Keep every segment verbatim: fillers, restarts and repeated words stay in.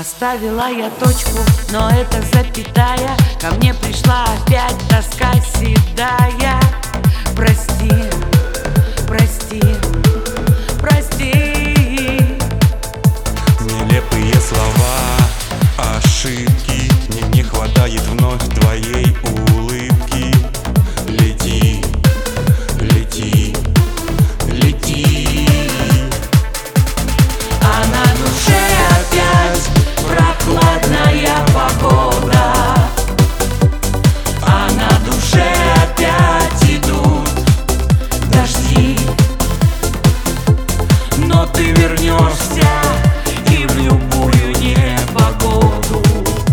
Поставила я точку, но это запятая. Ко мне пришла опять тоска седая. Прости, прости, прости. Нелепые слова, ошибки. Мне не хватает вновь твоей улыбки. Лети, лети, лети. А на душе опять прохладная погода. А на душе опять идут дожди. Но ты вернешься и в любую непогоду.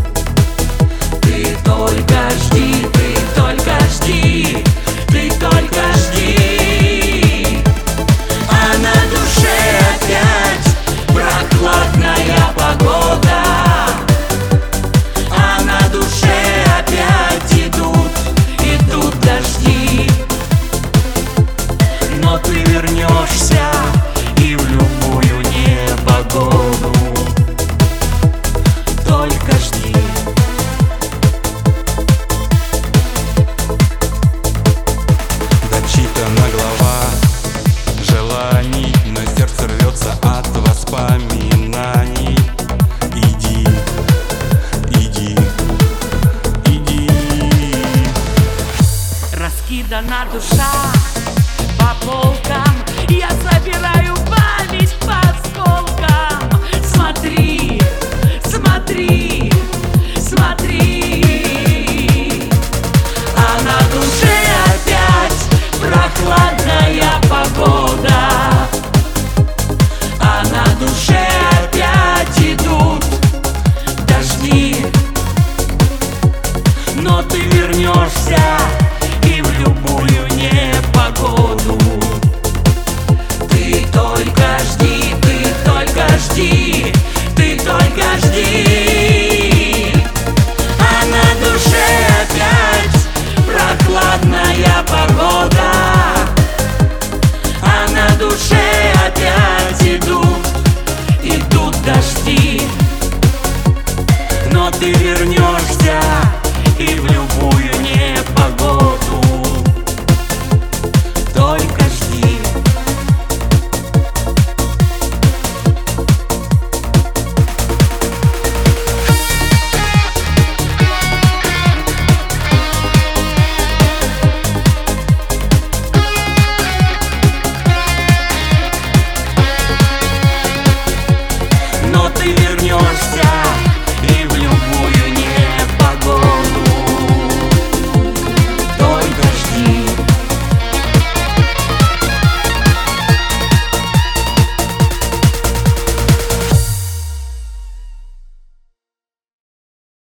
Ты только жди, ты только жди, ты только жди. А на душе опять прохладная погода. А на душе опять идут, идут дожди. Но ты вернешься и в любую непогоду. Только жди. Дочитана глава желаний, но сердце рвется от воспоминаний. Иди, иди, иди. Раскидана душа по полкам. Я собираю память по осколкам. Смотри, смотри, смотри. А на душе опять прохладная погода. А на душе опять идут дожди. Но ты вернешься